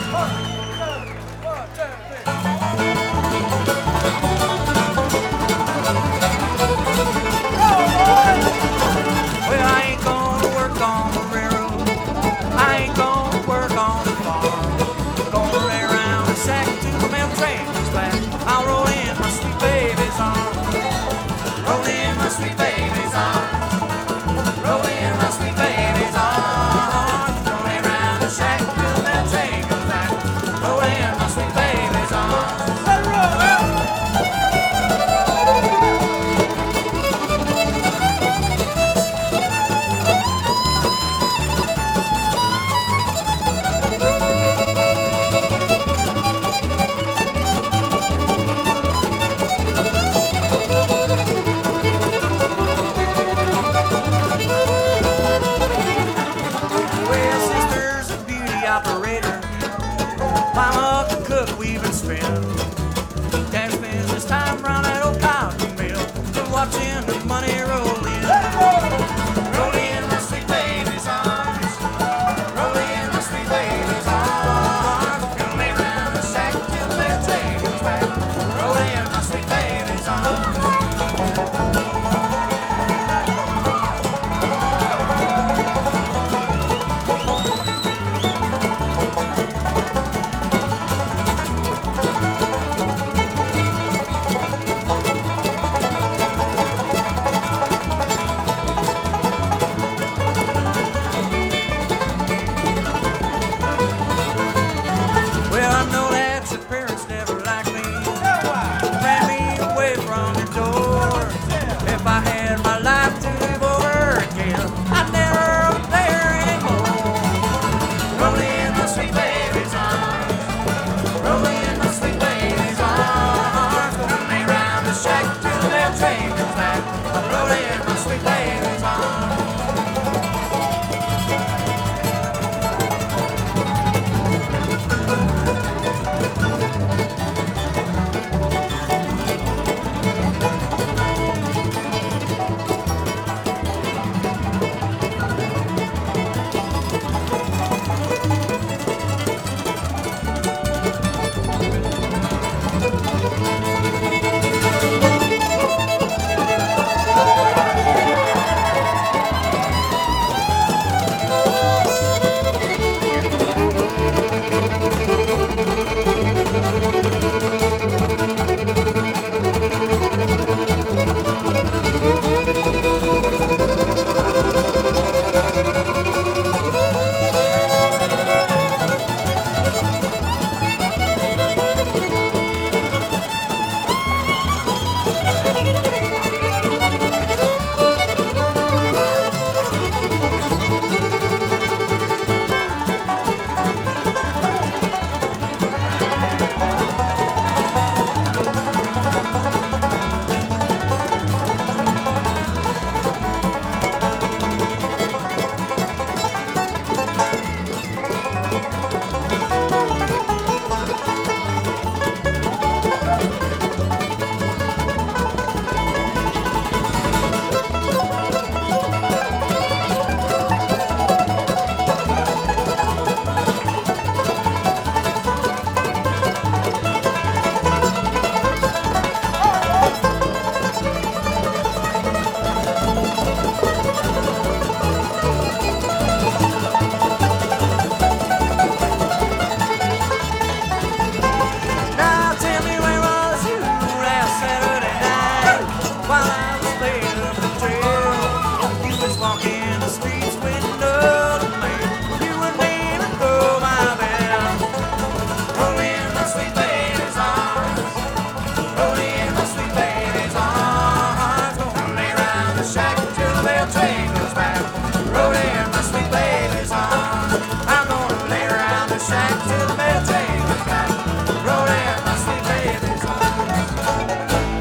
Well, I ain't gonna work on the railroad. I ain't gonna work on the farm. Gonna lay around and sack till the mail train comes back. I'll roll in my sweet baby's arms. Roll in my sweet baby's arms. Roll in my sweet baby's arms. Gonna lay around and sack till the mail train comes back. Roll in my sweet baby's arms. Let it roll! Well, sister's a beauty operator. Mama can cook, weave and spin. Dad spends his time round that old cotton mill, just watching the money roll in. Roll in my sweet baby's arms. Roll in my sweet baby's arms. Gonna lay round the sack till the mail train comes back. Roll in my sweet baby's arms. Well, I know that your parents never liked me. Ran me away from your door. If I had my life to live over again, I'd never be there anymore. Roll in my sweet baby's arms. Roll in my sweet baby's arms. Gonna lay round the shack till the mail train comes back. Roll in my sweet baby's arms. Now tell me, where was you last Saturday night while I was playing up the trail? You was walking the streets with another man. You wouldn't even know my bell. Roll in my sweet baby's arms. Roll in my sweet baby's arms. Gonna lay round the shack till the mail train goes back. Roll in my sweet baby's arms. I'm gonna lay around the shack till the mail train goes back. Roll in my sweet baby's arms.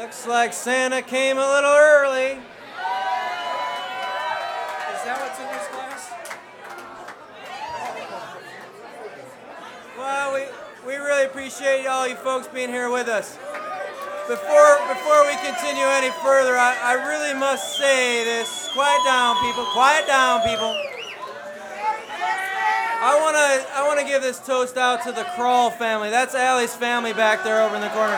Looks like Santa came a little early. Is that what's in this glass? Well, we really appreciate all you folks being here with us. Before we continue any further, I really must say this. Quiet down, people. Quiet down, people. I want to give this toast out to the Crawl family. That's Allie's family back there over in the corner.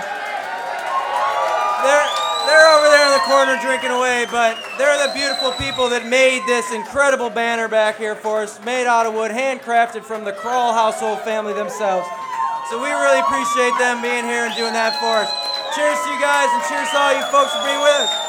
They're over there in the corner drinking away, but they're the beautiful people that made this incredible banner back here for us, made out of wood, handcrafted from the Crawl household family themselves. So we really appreciate them being here and doing that for us. Cheers to you guys, and cheers to all you folks for being with us.